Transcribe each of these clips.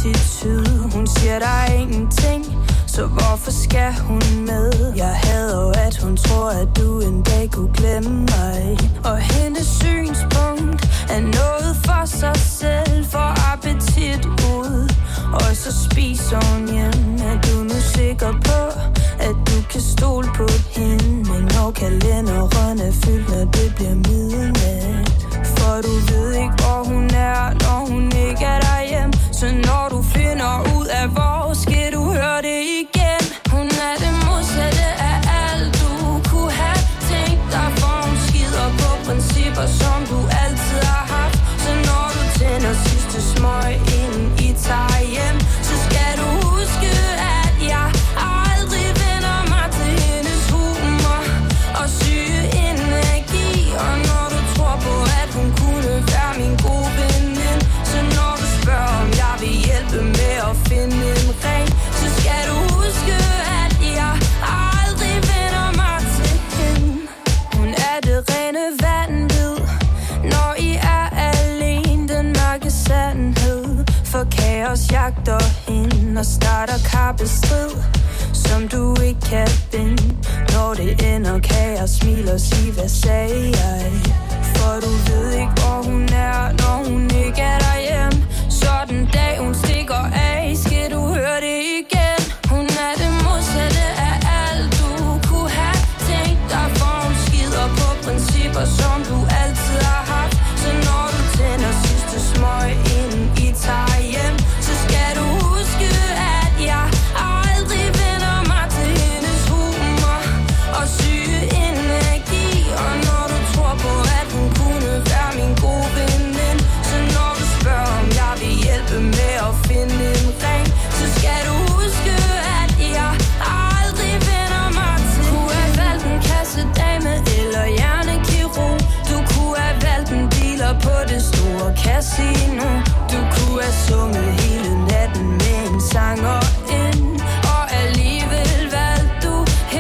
attitude. Hun siger, der er ingenting, så hvorfor skal hun med? Jeg hader jo, at hun tror, at du en dag kunne glemme mig. Og hendes synspunkt er noget for sig selv, for appetit ud. Og så spiser hun hjem. Er du nu sikker på, at du kan stole på hende? Men når kalenderen er fyldt, når det bliver midnat. For du ved ikke, hvor hun er, når hun ikke er derhjemme. Så når du finder ud af, hvor skal du høre det igen. Hun er det modsatte af alt, du kunne have tænkt dig. For hun skider på principper, som du altid har haft. Så når du tænder sidste smøg, inden I tager hjem, så skal du huske, at jeg aldrig vender mig til hendes humor og syge energi. Og når du tror på, at hun kunne være min gode veninde, så når du spørger, om jeg vil hjælpe med at finde en ring, så skal du huske, at jeg aldrig vender mig til hende. Hun er det rene vanvid, når I er alene, den mørke sandhed. For kaos jagter hende og starter kappestrid, som du ikke kan vinde. Når det ender, kan jeg smile og sige, hvad sagde jeg? For du ved ikke, hvor hun er, når hun ikke er derhjemme. Så den dag hun stikker af, skal du høre det igen. Hun er det modsatte af alt, du kunne have tænkt dig. For hun skider på principper, som du altid har haft. Så når du tænder sidste smøg, inden I tager hjem, så skal du huske, at jeg aldrig vender mig til hendes humor og syge energi. Og når du tror på, at hun kunne være min gode veninde, så når du spørger, om jeg vil hjælpe med at finde en ring, så skal du huske, at jeg aldrig vender mig til. Du kunne have valgt en kassedame eller hjernekirurg. Du kunne have valgt en dealer på det store casino. Du kunne have sunget hele natten med en sanger ind, og alligevel valgte du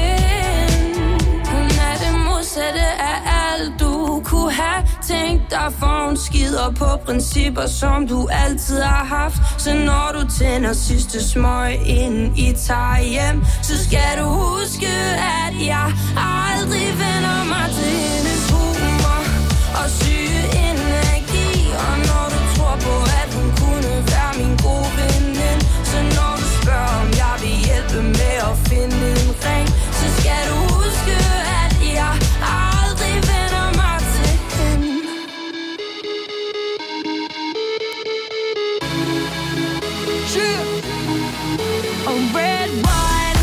hende. Hun er det modsatte af alt, du kunne have tænkt dig. For hun skider på principper, som du altid har haft. Så når du tænder sidste smøg, inden I tager hjem, så skal du huske, at jeg aldrig vender mig til hendes humor og syge energi. Og når du tror på, at hun kunne være min gode veninde, så når du spørger, om jeg vil hjælpe med at finde en ring, så skal du huske, at jeg aldrig vender mig til hende. Oh, red wine,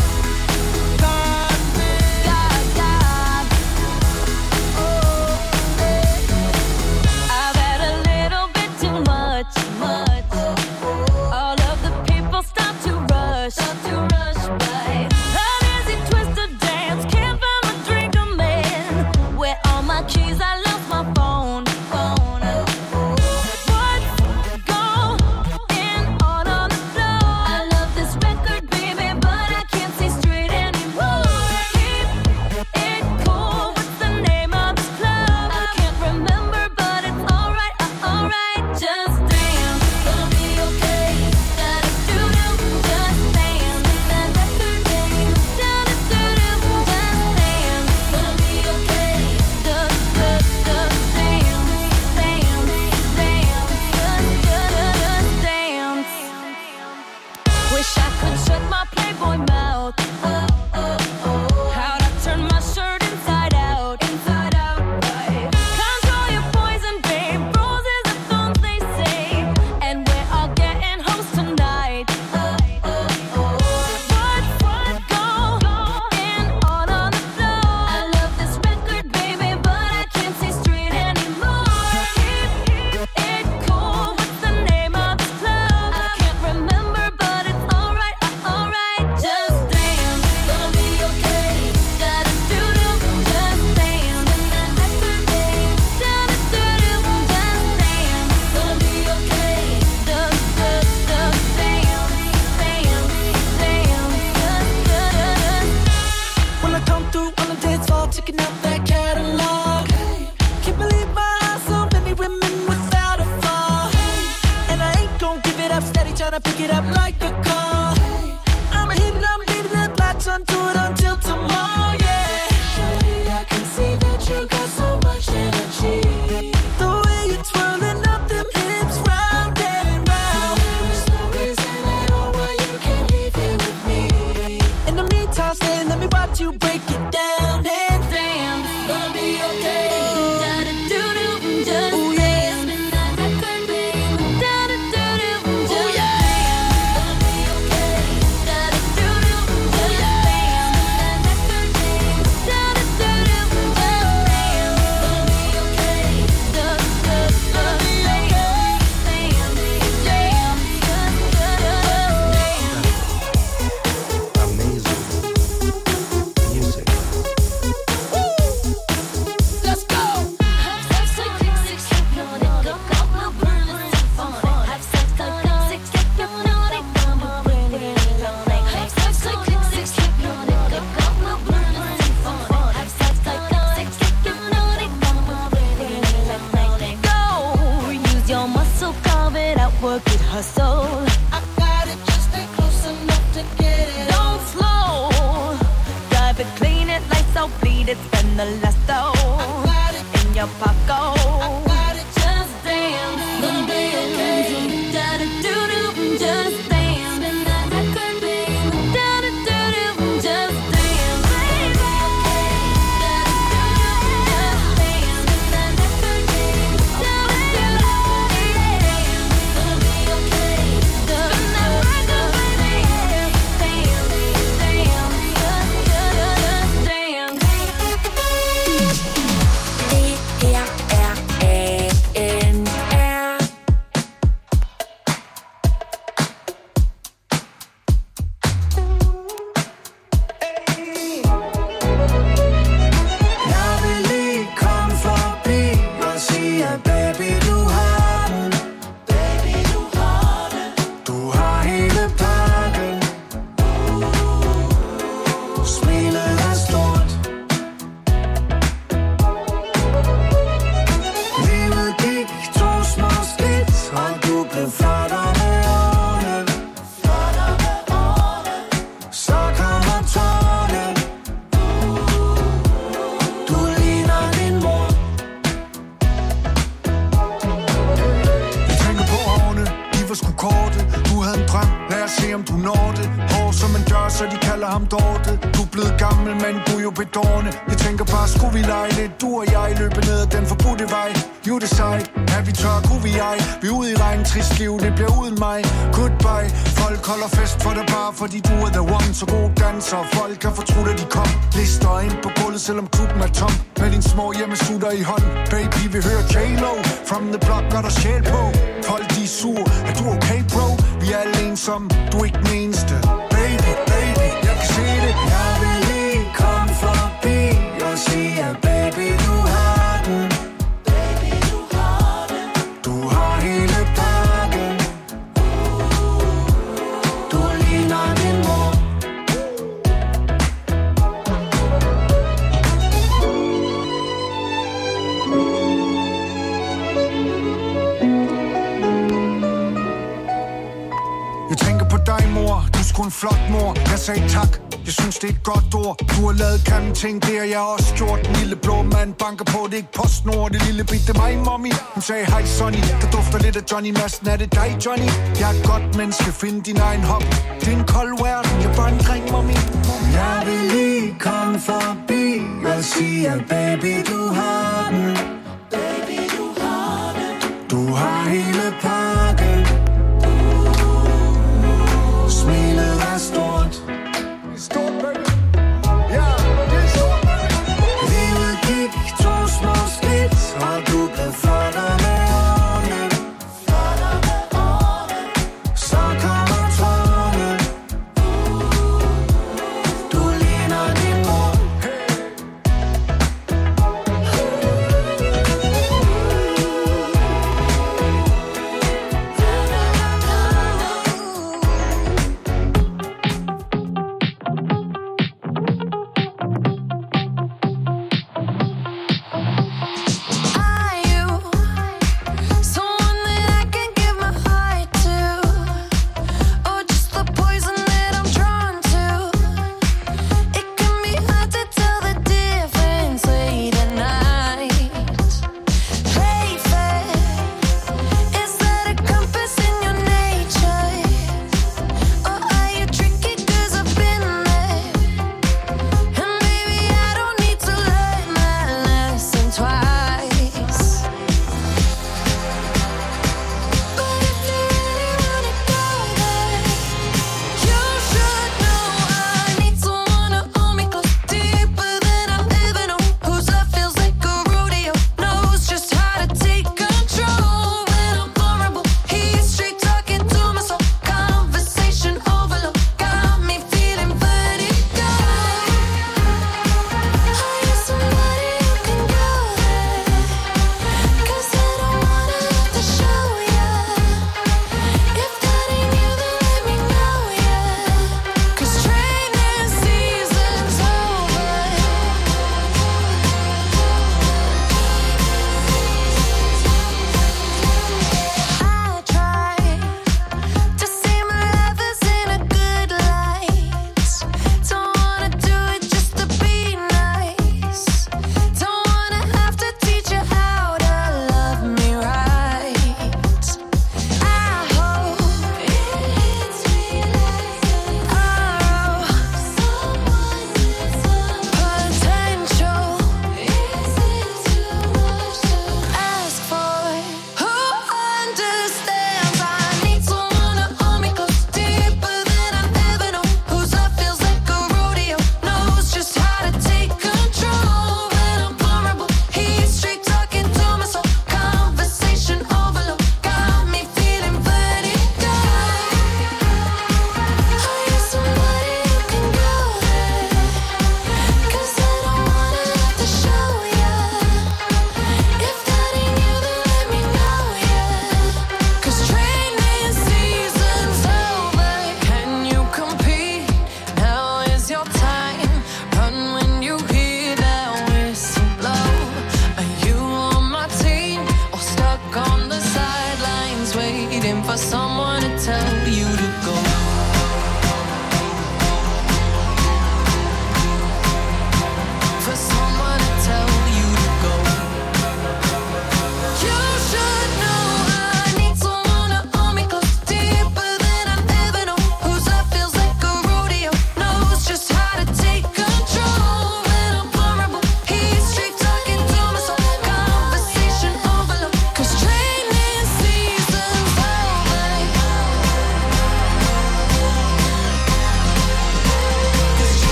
God, God, God. Oh, I've had a little bit too much. All of the people start to rush by. Uneasy twist of dance, can't find my drink, I'm in. Where all my keys, I lost my phone. What's going on the floor? I love this record, baby, but I can't see straight anymore. Keep it cool, what's the name of this club? I can't remember, but it's alright, just dance. Gonna be okay, da-da-doo-doo, just dance. That record name, da-da-doo-doo, just dance. Gonna be okay, just dance, just dance. Wish I could shut my Playboy mouth. How'd I turn my shirt inside out? Control your poison, babe. Roses are thorns, they say, and we're all getting hoes tonight. What's going on the floor? I love this record, baby, but I can't see straight anymore. Keep it cool. What's the name of this club? I can't remember, but it's alright, just dance. Gonna be okay, da-da-doo-doo, just dance. That record name, da-da-doo-doo, just dance. Gonna be okay, just dance. When I come through on the dance floor, checking out that catalog. Can't believe my eyes, so many women without a flaw. And I ain't gon' give it up, steady tryna gonna pick it up like a call. I'ma hit it, I'ma leave it, latch onto it until tomorrow, yeah. Shorty, I can see that you got so much energy. The way you're twirling up them hips round and round. There's no reason at all why you can't leave here with me. In the meantime, stay, let me watch you break it down. And damn, gonna be okay. The last though in your pocket. Just dance, gonna be okay. Da da do do, just dance. I could be da da do do, just dance, baby. Da da do do, just dance. I could be da da do do, gonna be okay. Just fordi du er the one, så god danser. Folk kan fortrudt, at de kom. Lister ind på gulvet, selvom klubben er tom. Med din små hjemmesutter i hånd. Baby, vi hører J-Lo from the block, når der sjæl på. Folk, de er sur. Er du okay, bro? Vi er alle ensomme. Du er ikke den eneste. Baby, baby, jeg kan se det. Jeg vil lige komme forbi og sige, at baby, du har den. Baby, du har den. Du har hele pakken. Du ligner din mor. Jeg tænker på dig, mor. Du er sgu en flot mor. Jeg sagde tak. Jeg synes, det er et godt ord. Du har lavet grimme ting, det har jeg også gjort. Den lille blå mand banker på, det er ikke PostNord. Det lille bitte mig, mommy. Hun sagde, hej Sonny. Der dufter lidt af Johnny Madsen. Er det dig, Johnny? Jeg er et godt menneske, find din egen hop. Det er en kold verden, jeg er bare en dreng, mommy. Jeg vil lige komme forbi og sige, at baby, du har den. Baby, du har den. Du har hele pakken. Smilet er stort. Stort, baby. Ja, det er stort, baby. Livet gik 2 små skridt, og du blev flottere med årene. Flottere med årene. Så kommer tårne. Du ligner din mor.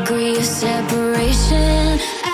degree of separation.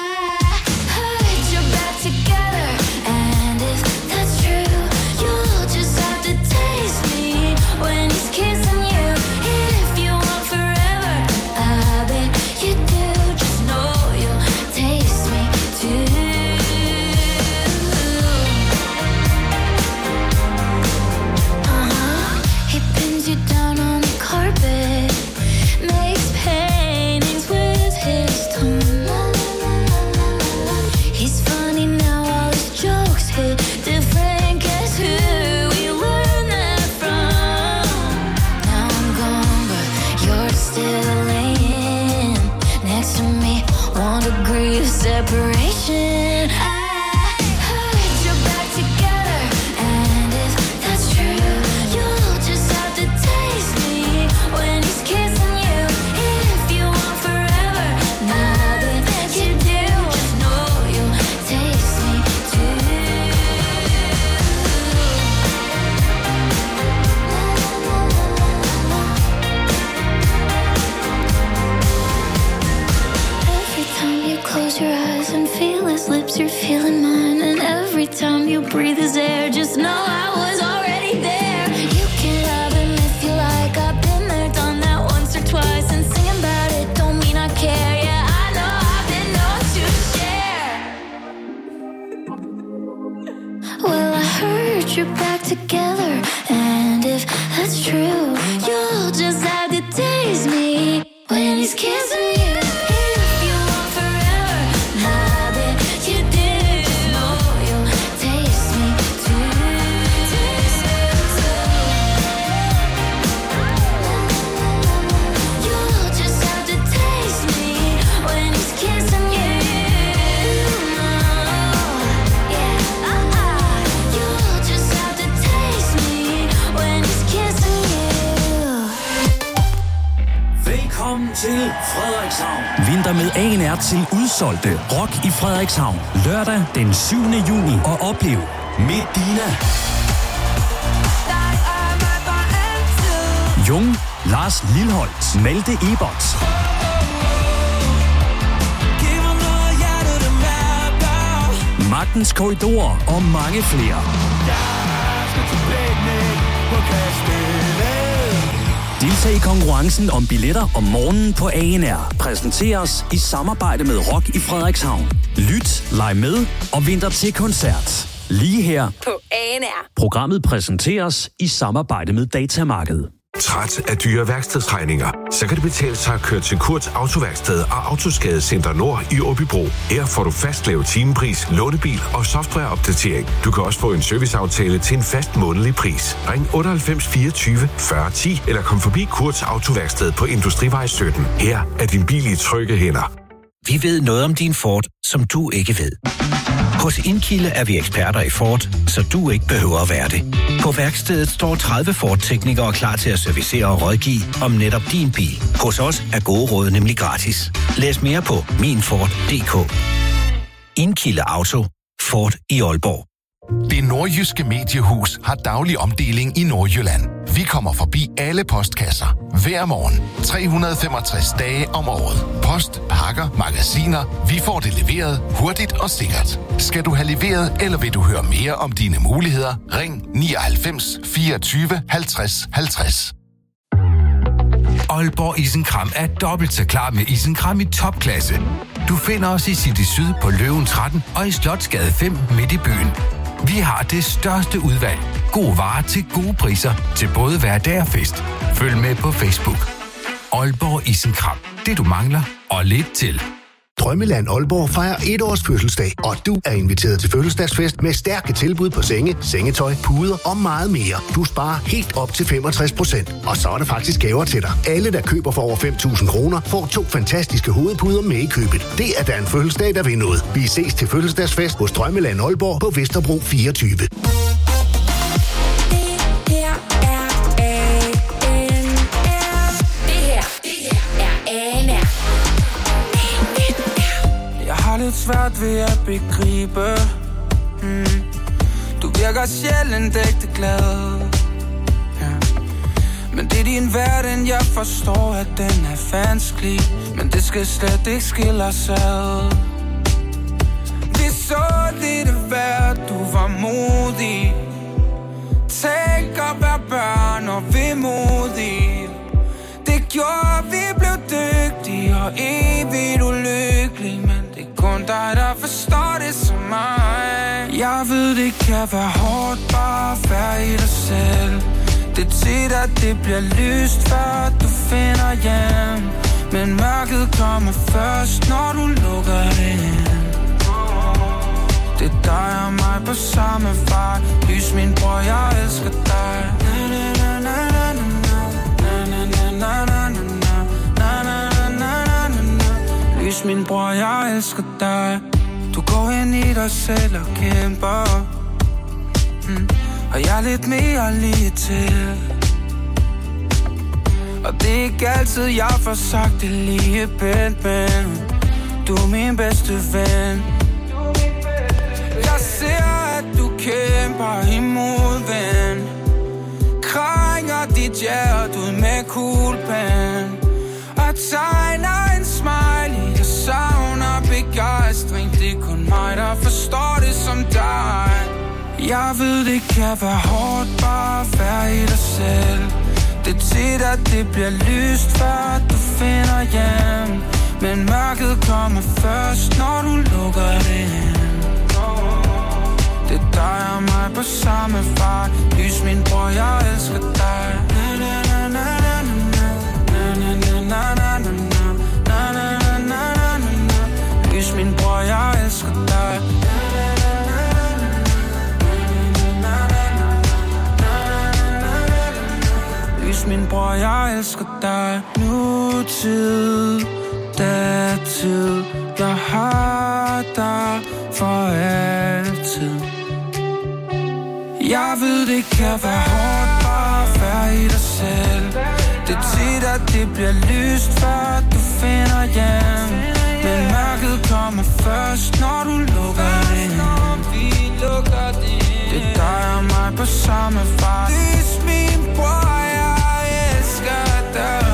Separation. You're feeling mine, and every time you breathe his air, just know I was already there. You can love him if you like. I've been there, done that once or twice, and singing about it don't mean I care. Yeah, I know I've been known to share. Well, I heard you're back together, and if that's true, you'll just have to taste me when he's kissing you. Til Frederikshavn. Vinter med ANR til udsolgte Rock i Frederikshavn. Lørdag den 7. juni. Og oplev Medina, Jung, Lars Lilholt, Malte Ebert, Magtens Korridorer og mange flere. Deltag i konkurrencen om billetter om morgenen på ANR. Præsenteres i samarbejde med Rock i Frederikshavn. Lyt, leg med og vinter til koncert. Lige her på ANR. Programmet præsenteres i samarbejde med Datamarkedet. Træt af dyre værkstedsregninger? Så kan det betale sig at køre til Kurts Autoværksted og Autoskadecenter Nord i Åbybro. Her får du fast lav timepris, lånebil og softwareopdatering. Du kan også få en serviceaftale til en fast månedlig pris. Ring 98 24 40 10 eller kom forbi Kurts Autoværksted på Industrivej 17. Her er din bil i trygge hænder. Vi ved noget om din Ford, som du ikke ved. Hos Indkilde er vi eksperter i Ford, så du ikke behøver at være det. På værkstedet står 30 Ford-teknikere klar til at servicere og rådgive om netop din bil. Hos os er gode råd nemlig gratis. Læs mere på minford.dk. Indkilde Auto. Ford i Aalborg. Det nordjyske mediehus har daglig omdeling i Nordjylland. Vi kommer forbi alle postkasser. Hver morgen. 365 dage om året. Post, pakker, magasiner. Vi får det leveret hurtigt og sikkert. Skal du have leveret, eller vil du høre mere om dine muligheder? Ring 99 24 50 50. Aalborg Isenkram er dobbelt så klar med Isenkram i topklasse. Du finder os i City Syd på Løven 13 og i Slotsgade 5 midt i byen. Vi har det største udvalg. Gode varer til gode priser til både hverdag og fest. Følg med på Facebook. Aalborg Isenkram. Det du mangler og lidt til. Drømmeland Aalborg fejrer 1 års fødselsdag, og du er inviteret til fødselsdagsfest med stærke tilbud på senge, sengetøj, puder og meget mere. Du sparer helt op til 65%, og så er der faktisk gaver til dig. Alle, der køber for over 5.000 kroner, får 2 fantastiske hovedpuder med i købet. Det er da en fødselsdag, der vil noget. Vi ses til fødselsdagsfest hos Drømmeland Aalborg på Vesterbro 24. Lidt svært ved at begribe Du virker sjældent ægte glad Men det er din verden, jeg forstår, at den er vanskelig. Men det skal slet ikke skille os ad. Vi så lidt af hvert, du var modig. Tænk at være børn og vemodige. Det gjorde, vi blev dygtige og evigt ulykkelige. Men det er kun dig, der forstår det som mig. Jeg ved, det kan være hårdt bare at være i dig selv. Det er tit, at det bliver lyst, før du finder hjem. Men mørket kommer først, når du lukker det ind. Det er dig og mig på samme vej. Lys min bror, jeg elsker dig. Lys min bror, jeg elsker dig. Du går ind i dig selv og kæmper. Og jeg er lidt mere lige til. Og det er ikke altid, jeg får sagt det lige pænt, men du er min bedste ven. Jeg ser, at du kæmper imod ven. Krænger dit hjerte ud med kuglepen. Og tegner en smiley. Jeg savner begejstring. Det er kun mig, der forstår det som dig. Jeg ved, det kan være hårdt bare at være i dig selv. Det er tit, at det bliver lyst, før du finder hjem. Men mørket kommer først, når du lukker det ind. Det er dig og mig på samme vej. Lys min bror, jeg elsker dig. Lys min bror, jeg elsker dig. Lys min bror, jeg elsker dig. Nutid, datid, jeg har dig for altid. Jeg ved, det kan være hårdt bare at være i dig selv. Det er tit, at det bliver lyst, før du finder hjem. Men mørket kommer først, når du lukker det ind. Det er dig og mig på samme vej. Lys min bror, jeg elsker dig.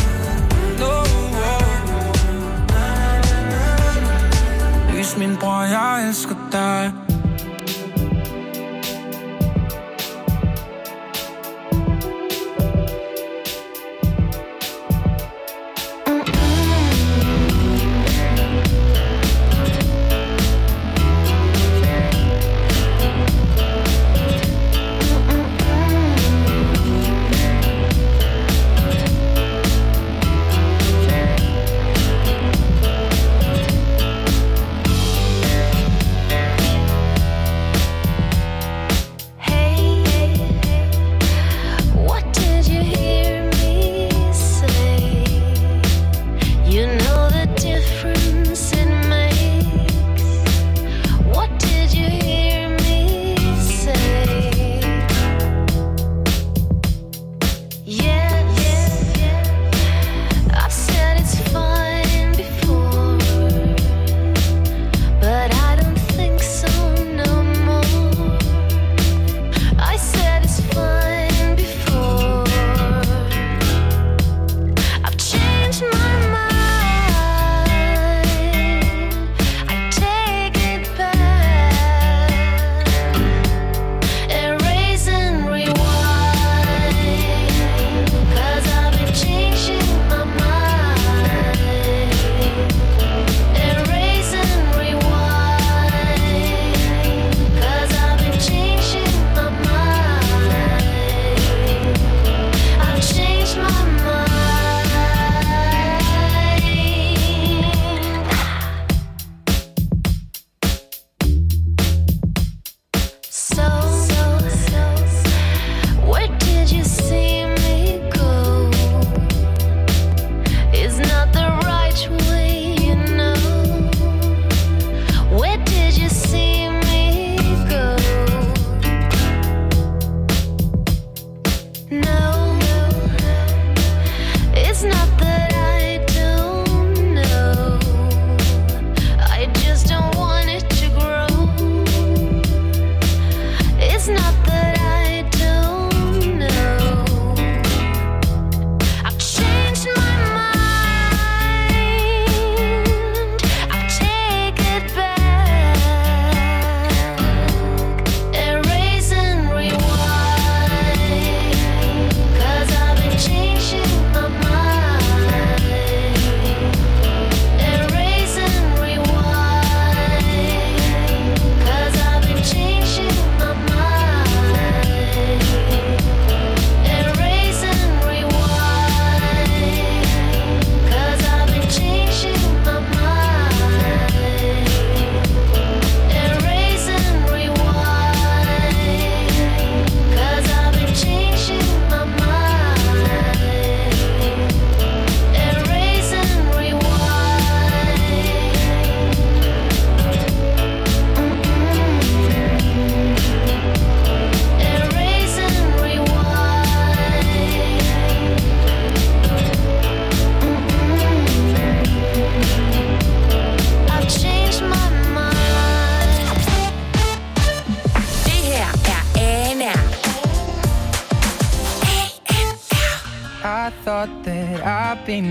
Lys min bror, jeg elsker dig.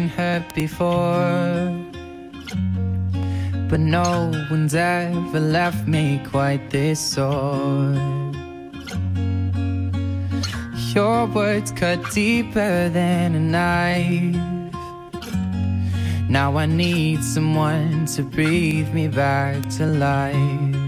been hurt before, but no one's ever left me quite this sore. Your words cut deeper than a knife. Now I need someone to breathe me back to life.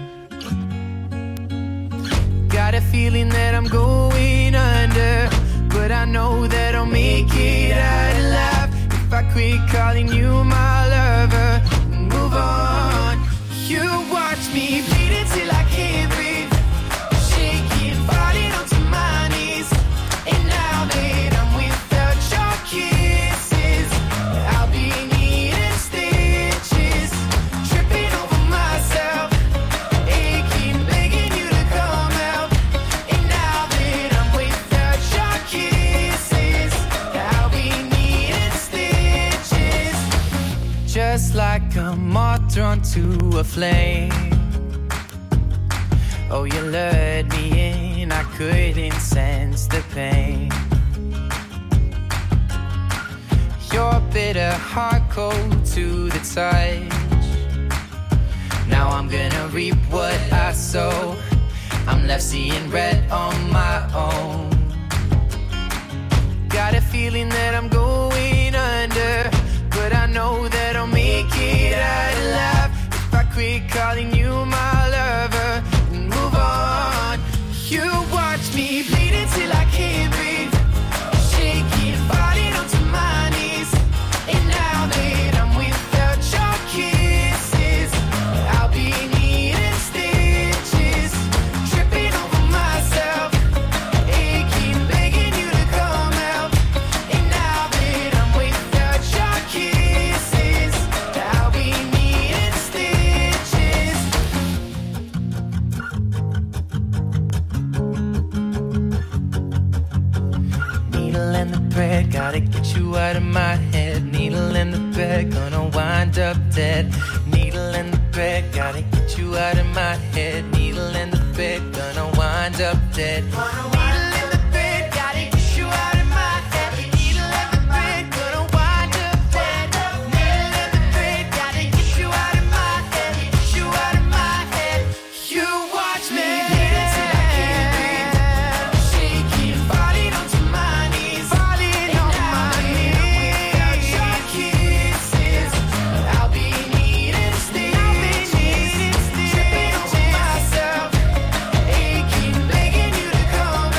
Got a feeling that I'm going under, but I know that I'll make it out alive if I quit calling you my lover and move on. You watch me bleed till I can't breathe, shaking, falling onto my knees. And now that I'm without your kisses, I'll be needing stitches, tripping over myself, aching, begging you to come out. And now that I'm without your kisses, I'll be needing stitches, just like a moth drawn to a flame. Oh, you lured me in, I couldn't sense the pain. Your bitter heart cold to the touch. Now I'm gonna reap what I sow. I'm left seeing red on my own. Got a feeling that I'm going under, but I know that I'll make it out alive if I quit calling you my lover and move on. You watch me bleed till I can't breathe, shaking, falling onto my knees. And now that I'm without your kisses, I'll be needing stitches, tripping over myself, aching, begging you to come out. And now that I'm without your kisses, I'll be needing stitches. Needle in the thread, gotta get you out of my head. Needle in the thread, gonna wind up dead. Needle in the thread, gotta get you out of my head. Needle in the thread, gonna wind up dead. Needle in the thread, gotta get you out of my head. Needle in the thread, gonna wind up dead. Needle in the thread, gotta get you out of my head. Get you out of my head. You watch me bleed till I can't breathe, shaking, falling onto my knees. Falling on my knees. Without your kisses, I'll be needing stitches, tripping over myself, aching, begging you to come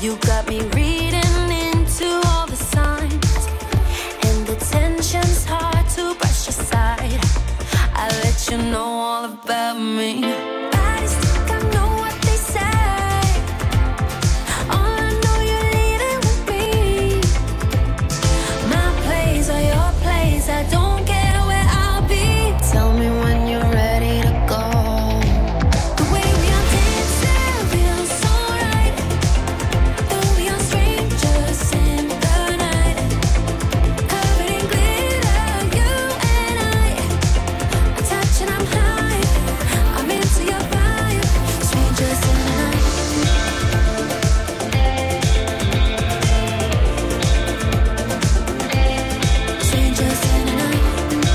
You got me reading into all the signs, and the tension's hard to brush aside. I let you know all about me. I think I know what they say. All I know, you're leaving with me. My place or your place, I don't care where I'll be. Tell me when you're ready to go. The way we are dancing feels so right. Though we are strangers in the night, covered in glitter, you and I are touching, I'm high. I'm into your vibe, strangers in the night. Strangers in the night.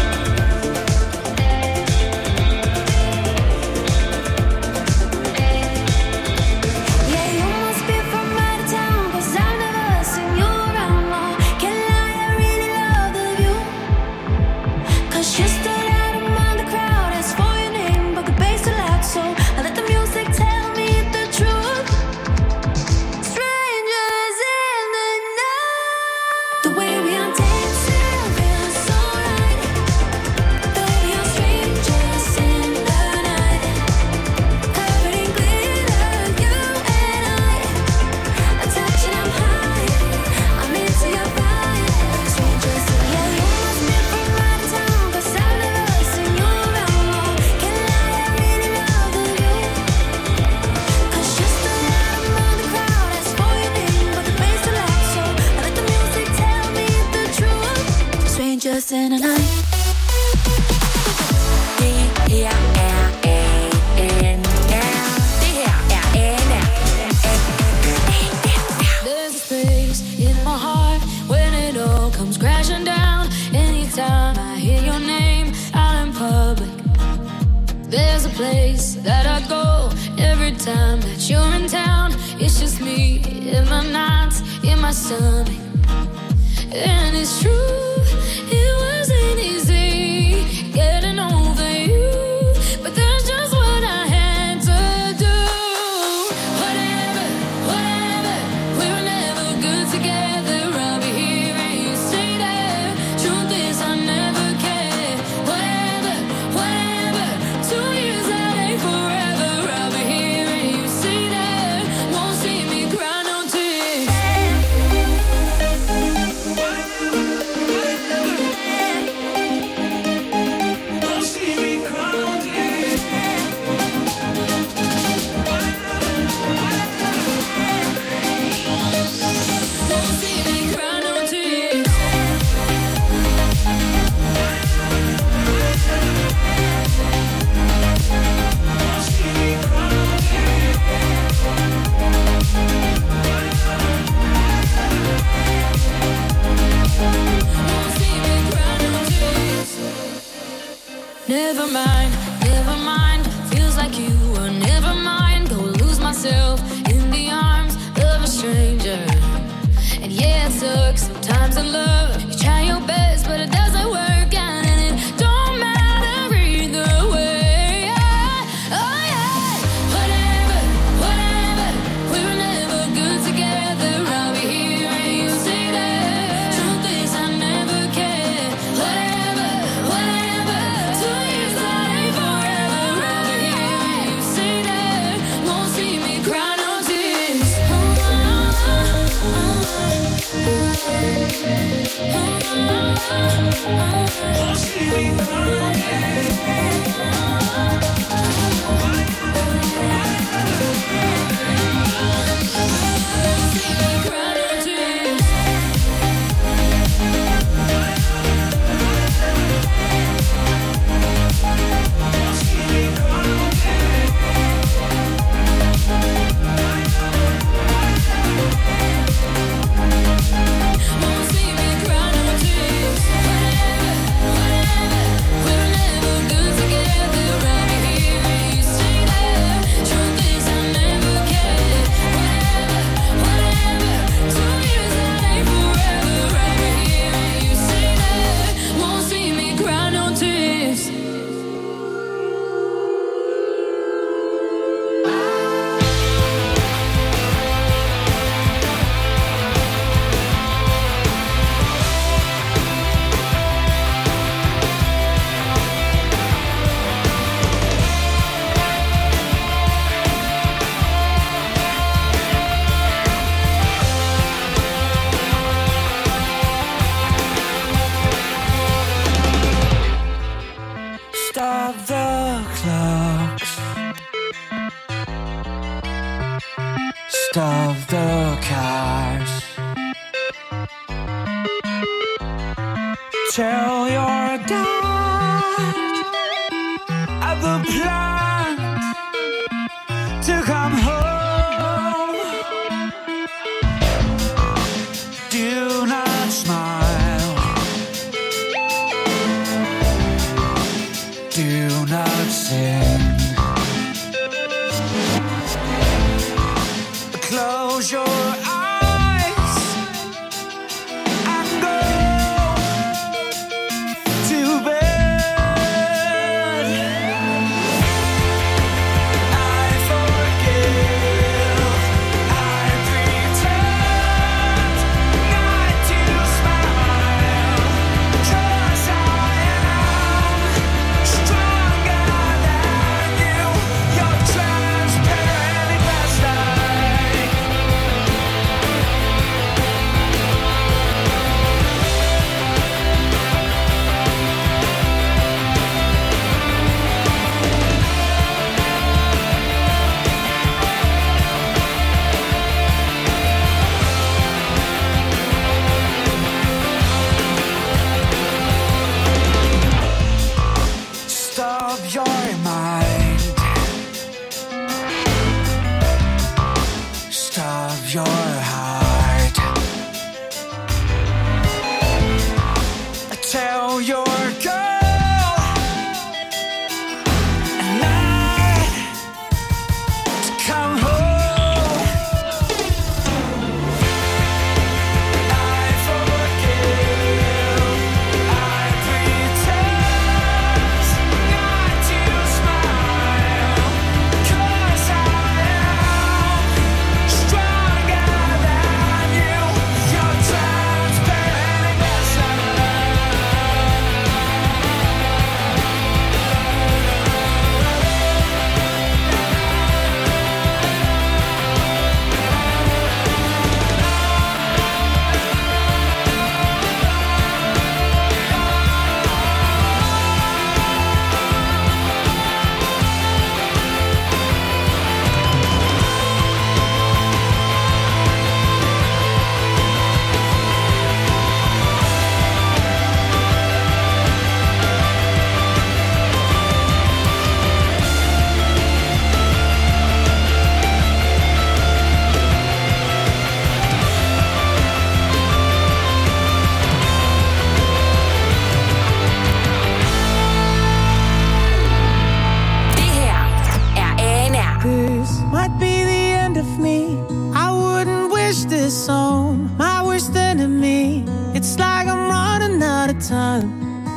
Yeah, you must be from out of town, 'cause I've never seen you around more. Can't lie, I really love the view. 'Cause you stood out among the crowd, asked for your name, but the bass too loud, so I let the music tell me the truth. Strangers in the night. The way we are dancing feels so right. Though we are strangers in the night, covered in glitter, you and I are touching, I'm high. I'm into your vibe, strangers in the night. Yeah, you must be from out of town, 'cause I've never seen you around more. Can't lie, I really love the view. 'Cause you stood out among the crowd, asked for your name, but the bass too loud, so I let the music tell me the truth. Strangers in the night. There's a space in my heart when it all comes crashing down. Anytime I hear your name out in public, there's a place that I go every time that you're in town. It's just me in my nights, in my stomach. And it's true, it wasn't easy getting over you, but that's just what I had to do. Whatever, whatever, we were never good together. I'll be here and you stay there. Truth is I never cared. Whatever, whatever, 2 years that ain't forever. I'll be here and you stay there. Won't see me cry no tears. Won't see me cry no tears. Won't see me cry no tears. Never mind, never mind. Feels like you were never mind. Go lose myself in the arms of a stranger. And yeah, it sucks sometimes in love. You try your best, but it doesn't work out, and it don't matter either way. Oh yeah, whatever, whatever. We were never good together. I'll be here and you stay there. Truth is I never cared. Whatever, whatever. 2 years that ain't forever. I'll be here and you stay there. Won't see me cry no tears. Won't see me cry no tears. Whatever, whatever. We were never alone, my worst enemy. It's like I'm running out of time.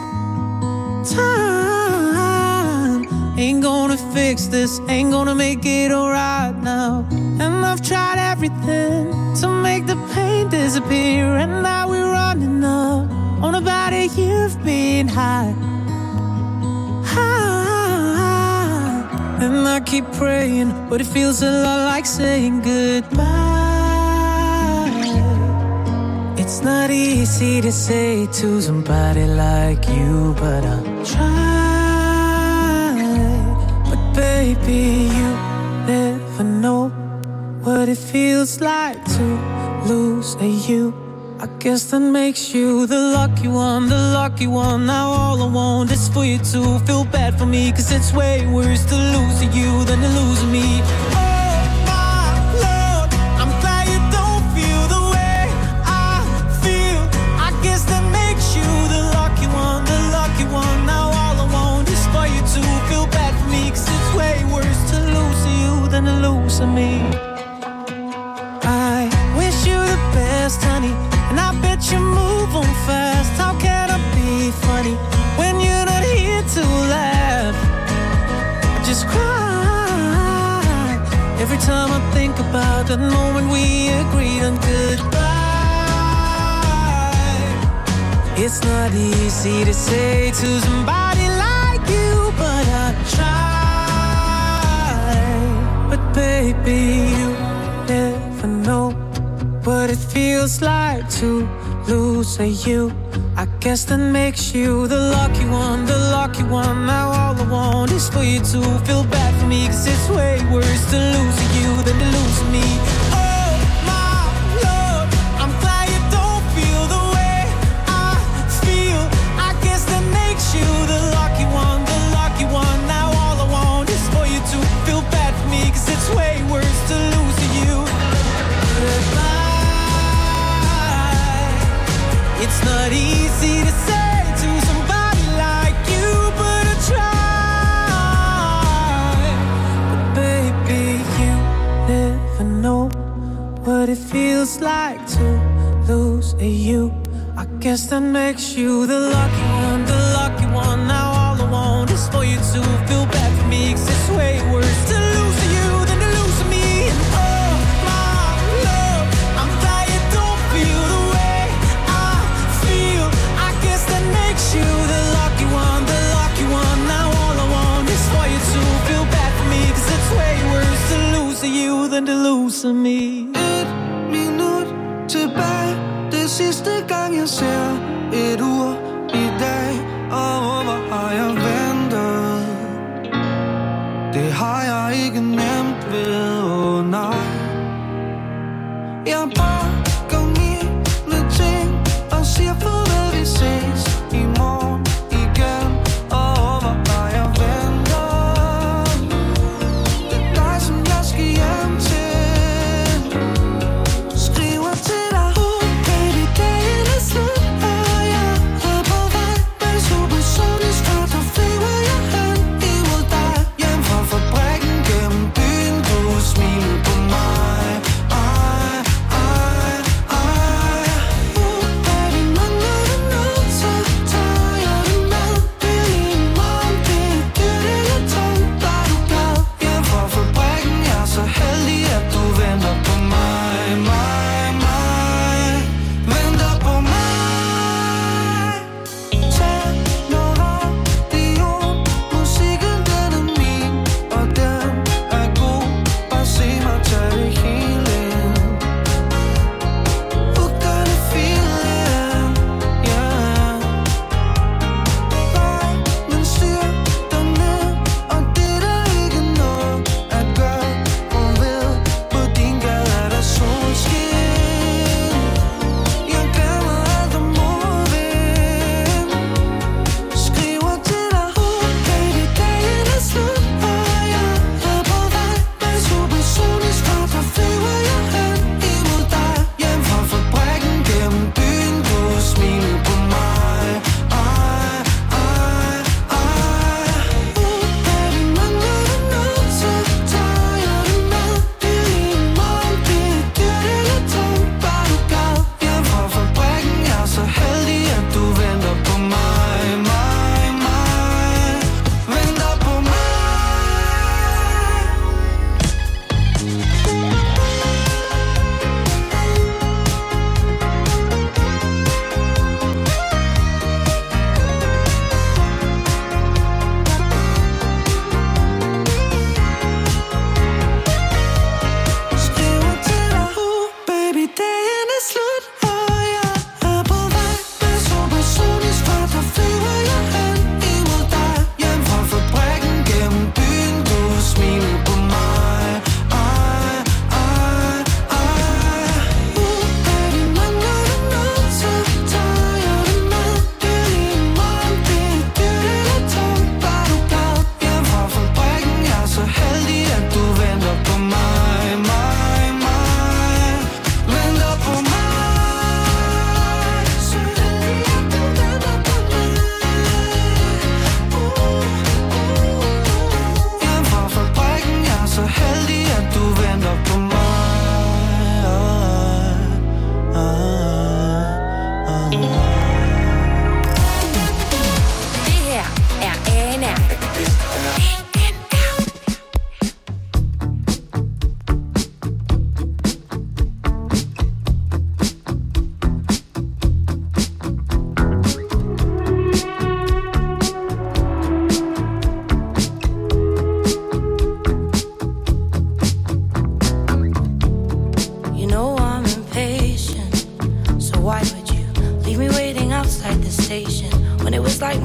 Ain't gonna fix this, ain't gonna make it alright now. And I've tried everything to make the pain disappear, and now we're running up on about a year of being high. And I keep praying, but it feels a lot like saying goodbye. It's not easy to say to somebody like you, but I'll try. But baby, you never know what it feels like to lose a you. I guess that makes you the lucky one, the lucky one. Now all I want is for you to feel bad for me, 'cause it's way worse to lose you than to lose me. Oh my Lord, I'm glad you don't feel the way I feel. I guess that makes you the lucky one, the lucky one. Now all I want is for you to feel bad for me, 'cause it's way worse to lose you than to lose me. I wish you the best, honey, and I bet you move on fast. How can I be funny when you're not here to laugh? I just cry every time I think about that moment we agreed on goodbye. It's not easy to say to somebody like you, but I try. But baby, you never know what it feels like to lose a you. I guess that makes you the lucky one, the lucky one. Now all I want is for you to feel bad for me, 'cause it's way worse to lose you than to lose me. Oh my Lord, I'm glad you don't feel the way I feel. I guess that makes you the lucky one, the lucky one. Now all I want is for you to feel bad for me, 'cause it's way worse to lose you. It's not easy to say to somebody like you, but I try. But baby, you never know what it feels like to lose a you. I guess that makes you the lucky one, the lucky one. Now all I want is for you to feel bad for me, 'cause it's way worse to lose you than to lose me. And oh my Lord, I'm glad you don't feel the way I feel. I guess that makes you the lucky one, the lucky one. Now all I want is for you to feel bad for me, 'cause it's way worse to lose you than to lose me. Et minut tilbage, det sidste gang jeg ser et ur i dag. Og hvor har jeg ventet? Det har jeg ikke nemt ved, oh nej. Jeg pakker mine ting og siger farvel, vi ses i morgen igen. Og hvor har jeg ventet? Det er dig, som jeg skal hjem til. Skriver til dig, baby, dagen er slut, og jeg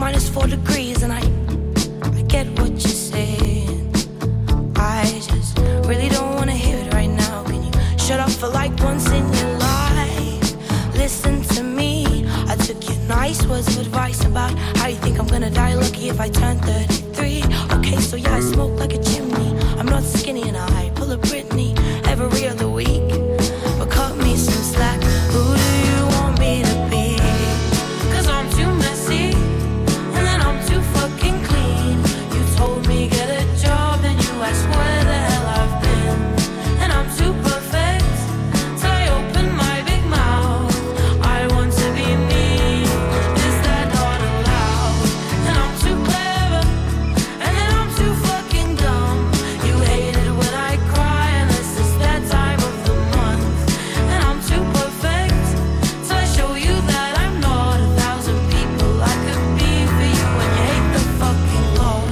-4 degrees, and I get what you're saying. I just really don't wanna hear it right now. Can you shut up for like once in your life? Listen to me. I took your nice words of advice about how you think I'm gonna die lucky if I turn 33. Okay, so yeah, I smoke like a chimney. I'm not skinny and I pull a Britney every other week. But cut me some slack. Who do you want me to be? 'Cause I'm too messy, and then I'm too fucking clean. You told me get a job, then you asked where the hell I've been. And I'm too perfect, so I open my big mouth. I want to be me. Is that not allowed? And I'm too clever, and then I'm too fucking dumb. You hate it when I cry, unless it's that time of the month. And I'm too perfect, so I show you that I'm not 1,000 people I could be for you. And you hate the fucking Lord.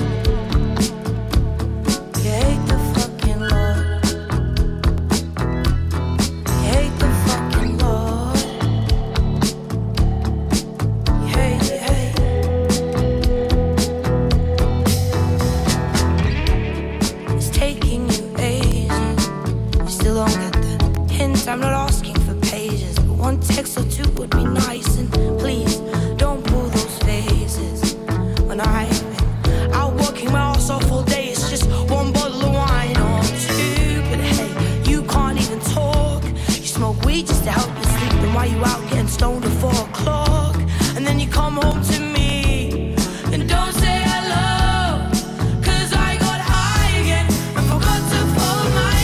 You hate the fucking Lord. You hate the fucking Lord. You hate, you hate. It's taking you ages. You still don't get the hint. I'm not asking for pages, but one text or two would be nice. And please don't pull those phases. When I've been out working my ass off all day, it's just one bottle of wine or two. But hey, you can't even talk. You smoke weed just to help you sleep. Then why you out getting stoned at 4 o'clock? And then you come home to me and don't say hello. 'Cause I got high again and forgot to fold my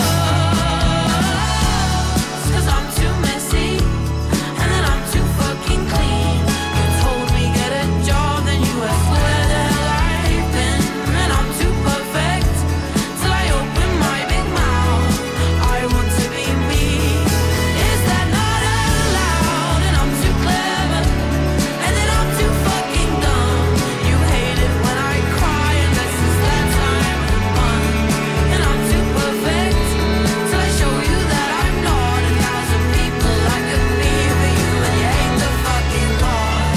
clothes. 'Cause I'm too messy, and then I'm too fucking clean. You told me get a job, then you asked where the hell I've been. And I'm too perfect, so I open my big mouth. I want to be me. Is that not allowed? And I'm too clever, and then I'm too fucking dumb. You hate it when I cry, unless it's that time of the month. And I'm too perfect, so I show you that I'm not 1,000 people I could be for you. And you hate the fucking Lord.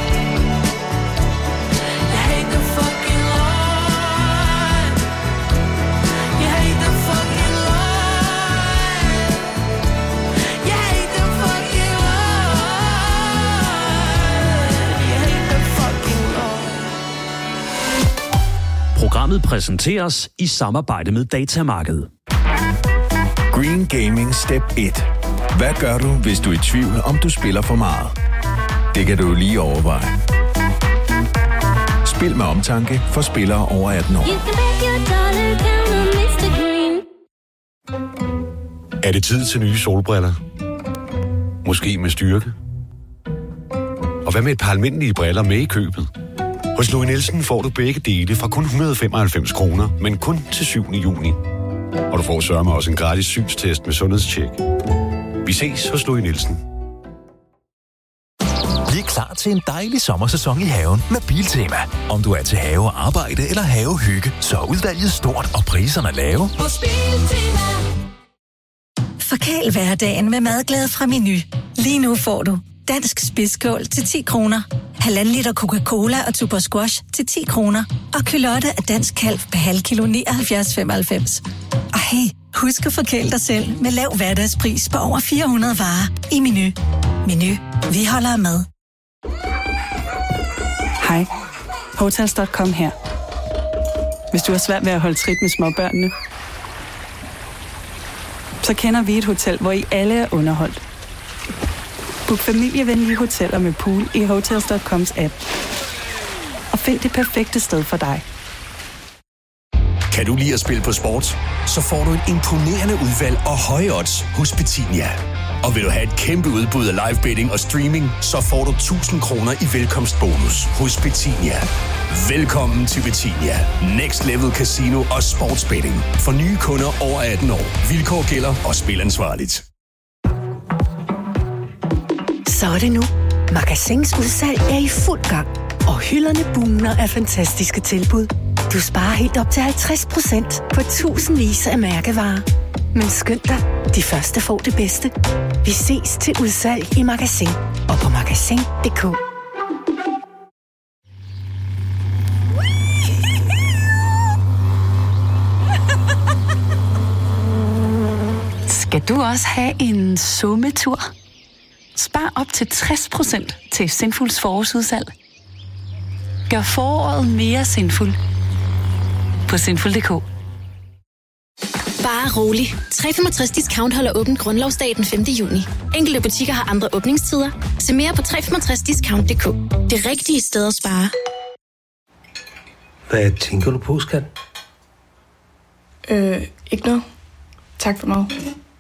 You hate the fucking Lord. You hate the fucking Lord. You hate the fucking Lord. You hate the fucking Lord. Programmet præsenteres i samarbejde med Datamarked. Green Gaming Step 1. Hvad gør du, hvis du er i tvivl, om du spiller for meget? Det kan du lige overveje. Spil med omtanke for spillere over 18 år. Er det tid til nye solbriller? Måske med styrke? Og hvad med et par almindelige briller med i købet? Hos Louis Nielsen får du begge dele fra kun 195 kroner, men kun til 7. juni. Og du får sørme også en gratis synstest med sundhedstjek. Vi ses hos Louis Nielsen. Bliv klar til en dejlig sommersæson i haven med Biltema. Om du er til have og arbejde eller havehygge, så er udvalget stort og priserne lave. Forkæl hverdagen med madglæde fra Meny. Lige nu får du dansk spidskål til 10 kroner, 1,5 liter Coca-Cola og Tuborg Squash til 10 kroner, og kylotte af dansk kalv per halv kilo 79,95. Og hey, husk at forkæle dig selv med lav hverdagspris på over 400 varer i Meny. Meny, vi holder af mad. Hej, Hotels.com her. Hvis du har svært ved at holde trit med småbørnene, så kender vi et hotel, hvor I alle er underholdt. Book familievenlige hoteller med pool i Hotels.coms app. Og find det perfekte sted for dig. Kan du lide at spille på sport? Så får du et imponerende udvalg og høje odds hos Betinia. Og vil du have et kæmpe udbud af live betting og streaming, så får du 1.000 kroner i velkomstbonus hos Betinia. Velkommen til Betinia. Next Level Casino og Sportsbetting. For nye kunder over 18 år. Vilkår gælder og spil ansvarligt. Så er det nu. Magasins udsalg er i fuld gang. Og hylderne bugner af fantastiske tilbud. Du sparer helt op til 50% på tusindvis af mærkevarer. Men skynd dig, de første får det bedste. Vi ses til udsalg i Magasin og på magasin.dk. Skal du også have en sommetur? Spar op til 60% til Sinfuls forårsudsalg. Gør foråret mere sinfuld på sinful.dk. Bare rolig. 365 Discount holder åbent grundlovsdag den 5. juni. Enkelte butikker har andre åbningstider. Se mere på 365discount.dk. Det rigtige sted at spare. Hvad tænker du på, skat? Ikke noget. Tak for mig.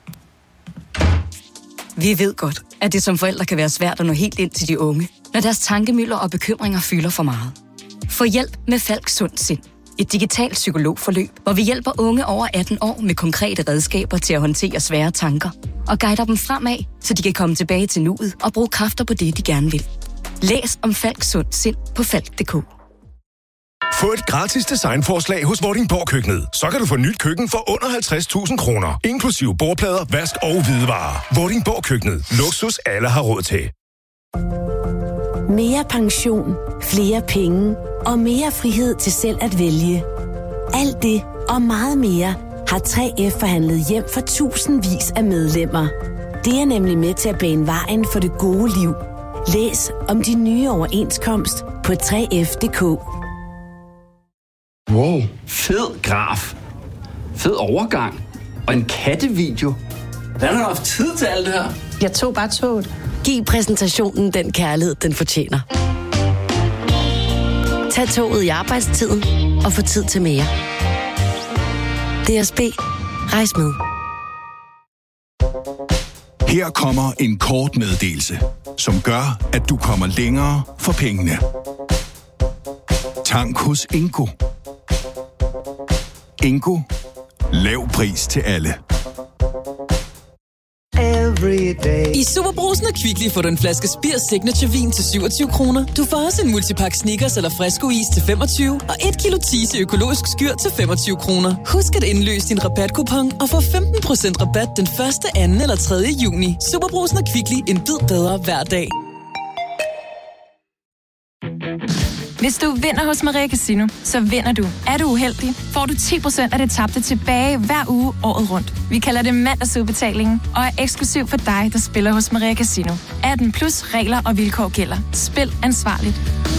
Vi ved godt, at det som forældre kan være svært at nå helt ind til de unge, når deres tankemøller og bekymringer fylder for meget. Få hjælp med Falk Sund Sind. Et digitalt psykologforløb, hvor vi hjælper unge over 18 år med konkrete redskaber til at håndtere svære tanker og guider dem fremad, så de kan komme tilbage til nuet og bruge kræfter på det, de gerne vil. Læs om Falk Sund Sind på falk.dk. Få et gratis designforslag hos Vordingborg Køkkenet. Så kan du få nyt køkken for under 50.000 kroner. Inklusive bordplader, vask og hvidevarer. Vordingborg Køkkenet. Luksus alle har råd til. Mere pension, flere penge og mere frihed til selv at vælge. Alt det og meget mere har 3F forhandlet hjem for tusindvis af medlemmer. Det er nemlig med til at bane vejen for det gode liv. Læs om de nye overenskomst på 3F.dk. Wow, fed graf. Fed overgang. Og en kattevideo. Hvordan har du haft tid til alt det her? Jeg tog bare toget. Giv præsentationen den kærlighed, den fortjener. Tag toget i arbejdstiden og få tid til mere. DSB. Rejs med. Her kommer en kort meddelelse, som gør, at du kommer længere for pengene. Tank hos Ingo. Ingo. Lav pris til alle. I Superbrugsen og Kvickly får du en flaske Spir Signature Vin til 27 kroner. Du får også en multipakke Snickers eller Fresco Is til 25, og 1 kilo Tise økologisk skyr til 25 kroner. Husk at indløse din rabatkupon og få 15% rabat den 1., 2. eller 3. juni. Superbrugsen og Kvickly, en bid bedre hver dag. Hvis du vinder hos Maria Casino, så vinder du. Er du uheldig, får du 10% af det tabte tilbage hver uge året rundt. Vi kalder det mandagsudbetalingen og er eksklusiv for dig, der spiller hos Maria Casino. 18 plus regler og vilkår gælder. Spil ansvarligt.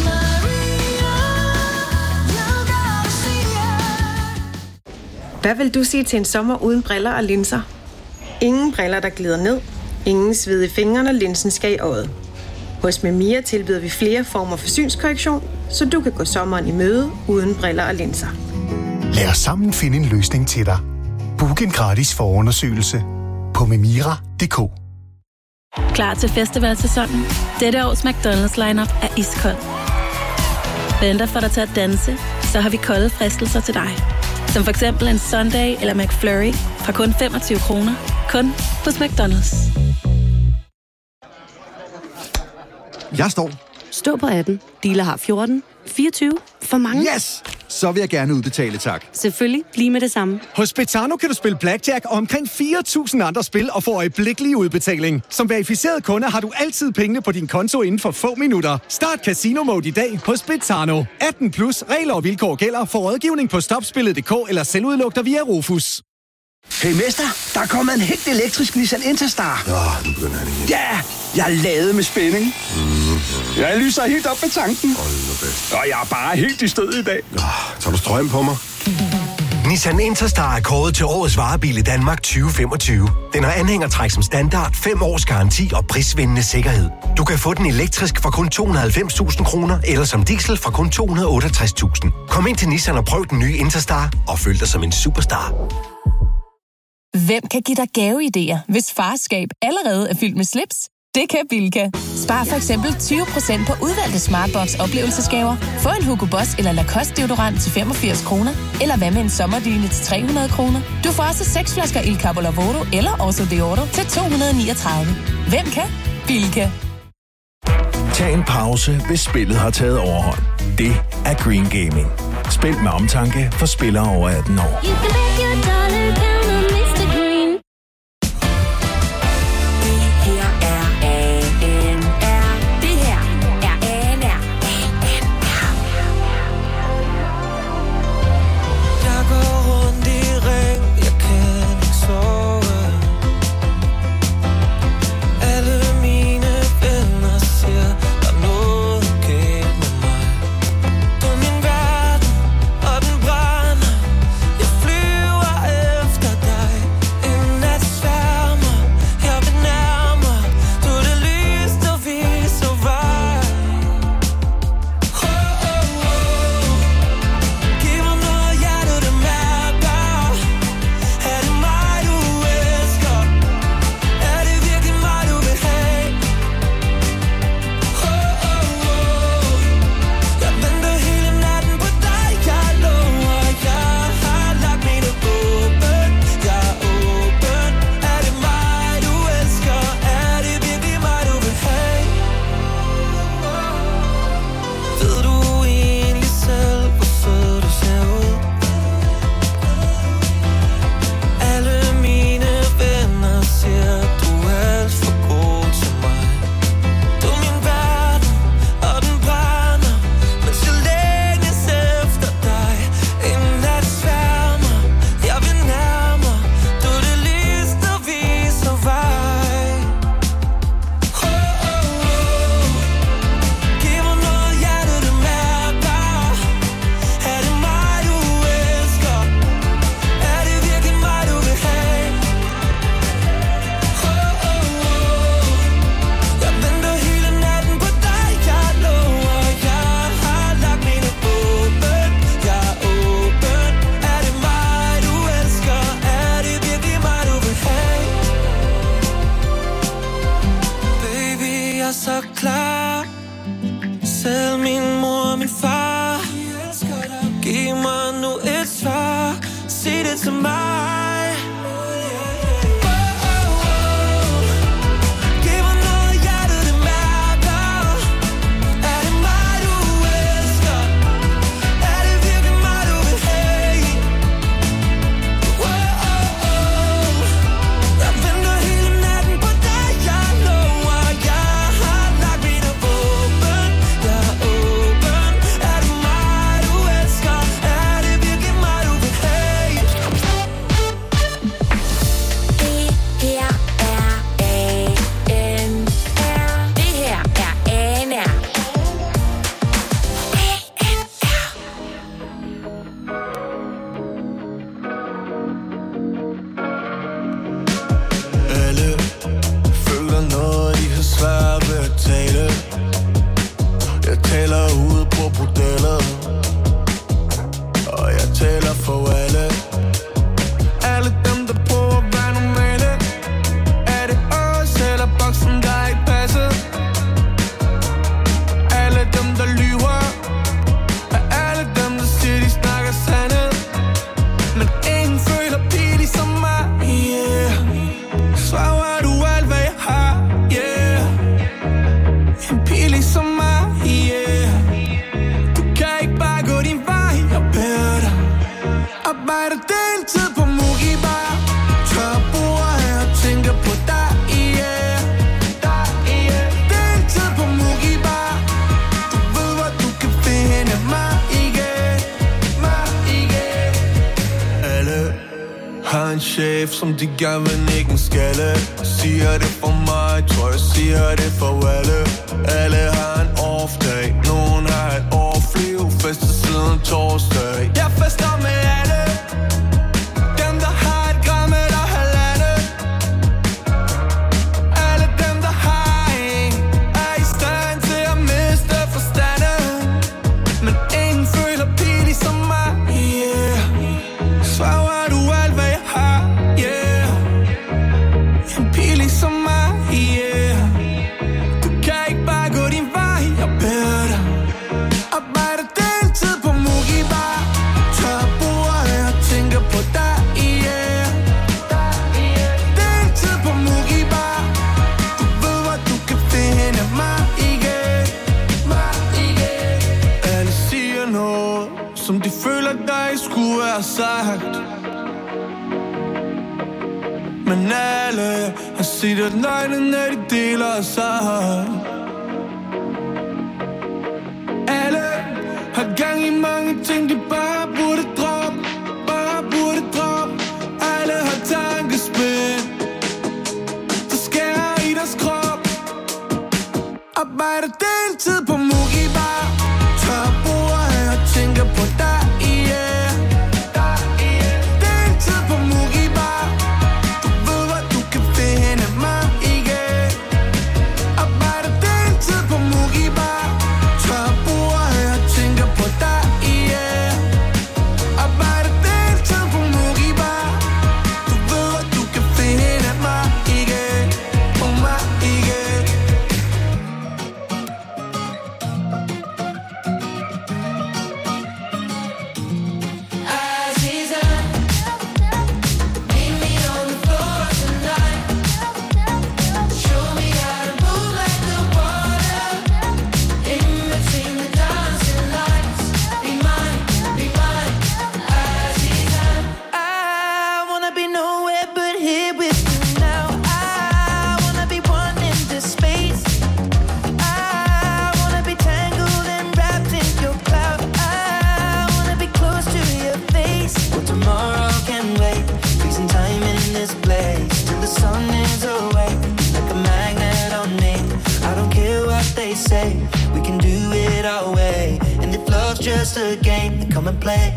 Hvad vil du sige til en sommer uden briller og linser? Ingen briller, der glider ned. Ingen sved i fingrene, når linsen skal i øjet. Hos Memia tilbyder vi flere former for synskorrektion, så du kan gå sommeren i møde uden briller og linser. Lad os sammen finde en løsning til dig. Book en gratis forundersøgelse på memira.dk. Klar til festivalsæsonen? Dette års McDonald's lineup er iskold. Venter for dig til at danse, så har vi kolde fristelser til dig. Som for eksempel en Sunday eller McFlurry fra kun 25 kroner. Kun hos McDonald's. Jeg står. Stå på 18. Dealer har 14. 24. For mange. Yes! Så vil jeg gerne udbetale, tak. Selvfølgelig. Lige med det samme. Hos Betano kan du spille blackjack og omkring 4.000 andre spil og få øjeblikkelig udbetaling. Som verificeret kunde har du altid pengene på din konto inden for få minutter. Start Casino Mode i dag hos Betano. 18 plus. Regler og vilkår gælder. For rådgivning på stopspillet.dk eller selvudlugter via Rufus. Hey mester, der er kommet en helt elektrisk Nissan Interstar. Nu begynder han igen. Ja, jeg er ladet med spænding. Jeg lyser helt op med tanken. Og jeg er bare helt i stød i dag. Tager du strøm på mig? Nissan Interstar er kåret til årets varebil i Danmark 2025. Den har anhængertræk som standard, 5 års garanti og prisvindende sikkerhed. Du kan få den elektrisk for kun 290.000 kroner, eller som diesel for kun 268.000. Kom ind til Nissan og prøv den nye Interstar og føl dig som en superstar. Hvem kan give dig gaveidéer, hvis farskab allerede er fyldt med slips? Det kan Bilka. Spar for eksempel 20% på udvalgte Smartbox-oplevelsesgaver. Få en Hugo Boss eller Lacoste deodorant til 85 kroner. Eller hvad med en sommerdyne til 300 kroner. Du får også 6 flasker Il Capo Lavoro eller Oso Deodoro til 239. Hvem kan? Bilka. Tag en pause, hvis spillet har taget overhånd. Det er Green Gaming. Spil med omtanke for spillere over 18 år. så klar. Selv min mor og min far. Giv mig nu et svar. Sig det til mig. Som de gerne vil nikke en skalle. Siger det for mig, tror jeg siger det for alle. Alle har en off-dag, nogen har et off-liv. Fester siden torsdag. Jeg fester med alle. Dem der har et gram eller halvandet. Alle dem der har en er i stand til at miste forstanden. Men ingen føler pinligt som mig, yeah. Svarer du alt hvad jeg har, yeah. En pige ligesom mig, yeah. Du kan ikke bare gå din vej, jeg beder dig. Arbejder deltid på Mugi Bar. Tør bordet og tænker på dig, yeah. Deltid på Mugi Bar. Du ved hvor du kan finde mig igen. Alle siger noget, som de føler dig skulle være sagt. Men alle har set at løgnen, når de deler sig. Alle har gang i mange ting, de bare burde droppe. Alle har tankespind, der skærer i deres krop. Arbejder deltid på Mugi Bar. Tør bordet og tænker på dig, yeah. Deltid på Mugi Bar. Just a game, then come and play.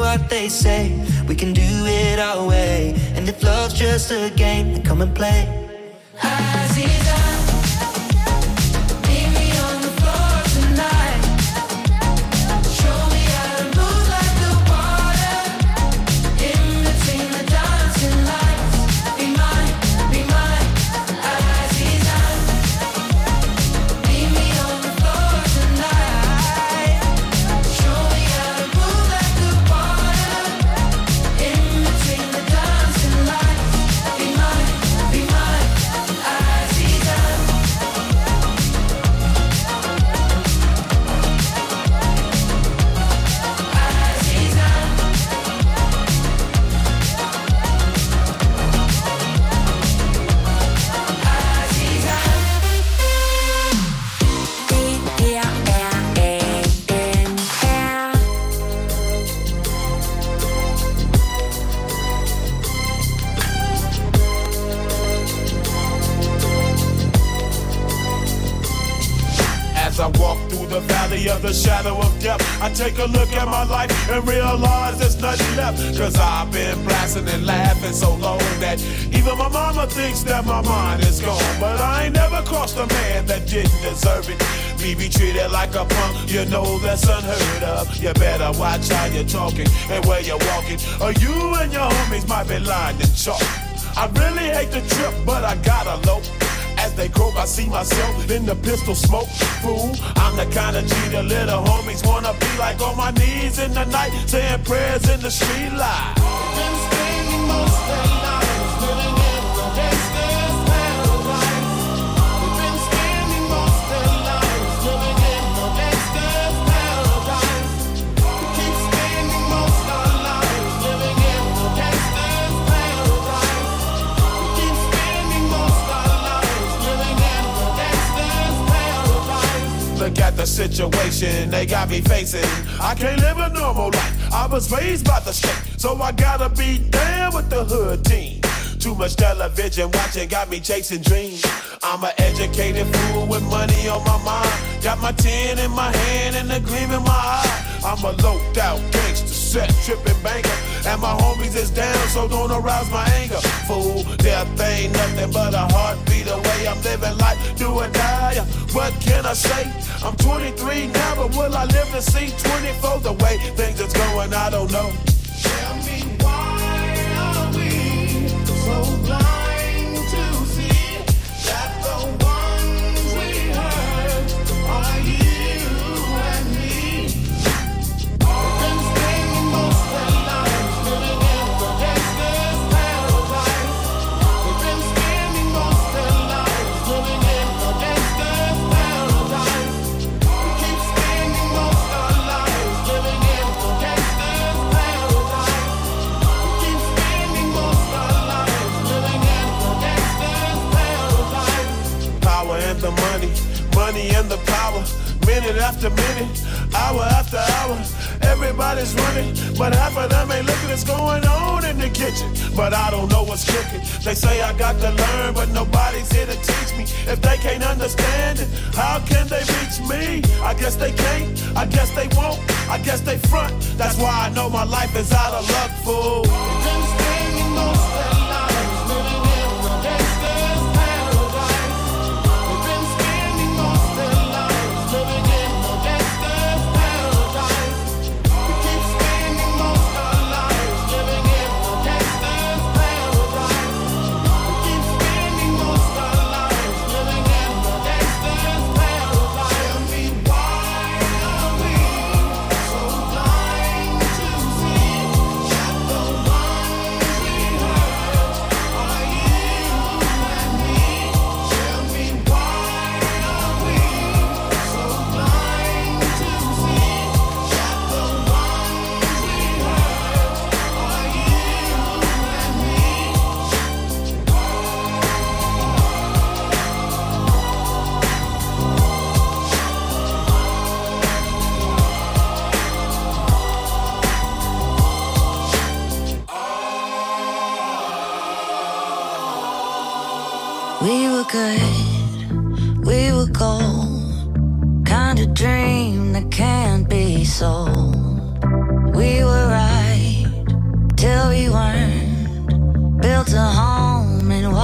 what they say. We can do it our way. And if love's just a game, then come and play. Aziza, meet me on the floor tonight. Show me how to move like the water. In between the dancing lights. Be mine, Aziza. Meet me on the floor tonight. Show me how to move like the water. In between the dancing lights. Be mine, Aziza. As I walk through the valley of the shadow of death, I take a look at my life and realize there's nothing left. Cause I've been blasting and laughing so long that even my mama thinks that my mind is gone. But I ain't never crossed a man that didn't deserve it. Me be treated like a punk, you know that's unheard of. You better watch how you're talking and where you're walking, or you and your homies might be lined in chalk. I really hate the trip, but I gotta low. As they croak, I see myself in the pistol smoke. Fool, I'm the kind of G the little homies wanna be like, on my knees in the night, saying prayers in the street light. Been spending most of their lives living in the gangster's paradise. We've been spending most of their lives living in the gangster's paradise. We keep spending most of our lives living in the gangster's paradise. We keep spending most of our lives living in the gangster's paradise. Look at the situation they got me facing. I can't live a normal life. I was raised by the state, so I gotta be down with the hood team. Too much television watching got me chasing dreams. I'm an educated fool with money on my mind. Got my 10 in my hand and a gleam in my eye. I'm a loped out gangster, set tripping banker, and my homies is down, so don't arouse my anger. Fool, death ain't nothing but a heartbeat away. I'm living life, do or die. What can I say? I'm 23 now, but will I live to see 24? The way things is going, I don't know. Tell me why are we so blind to see that the ones we hurt are you and me? We've been spending most of our lives living in the gangster's paradise. We've been spending most of our lives living in the gangster's paradise. We keep spending most of our lives living in the gangster's paradise. We keep spending most of our lives living in the gangster's paradise. Power and the money, money and the power. Minute after minute, hour after hour, everybody's running, but half of them ain't looking what's going on in the kitchen. But I don't know what's cooking. They say I got to learn, but nobody's here to teach me. If they can't understand it, how can they reach me? I guess they can't, I guess they won't, I guess they front. That's why I know my life is out of luck, fool. We've been spending most of our lives living in the gangster's paradise. We've been spending most of our lives living in the gangster's paradise. We keep spending most of our lives living in the gangster's paradise. We keep spending most of our lives living in the gangster's paradise. Tell me why are we so blind to see that the ones we hurt are you and me? Tell me why are we so blind to see that the ones we hurt are you and me? We were good, we were gold, kind of dream that can't be sold. We were right built a home.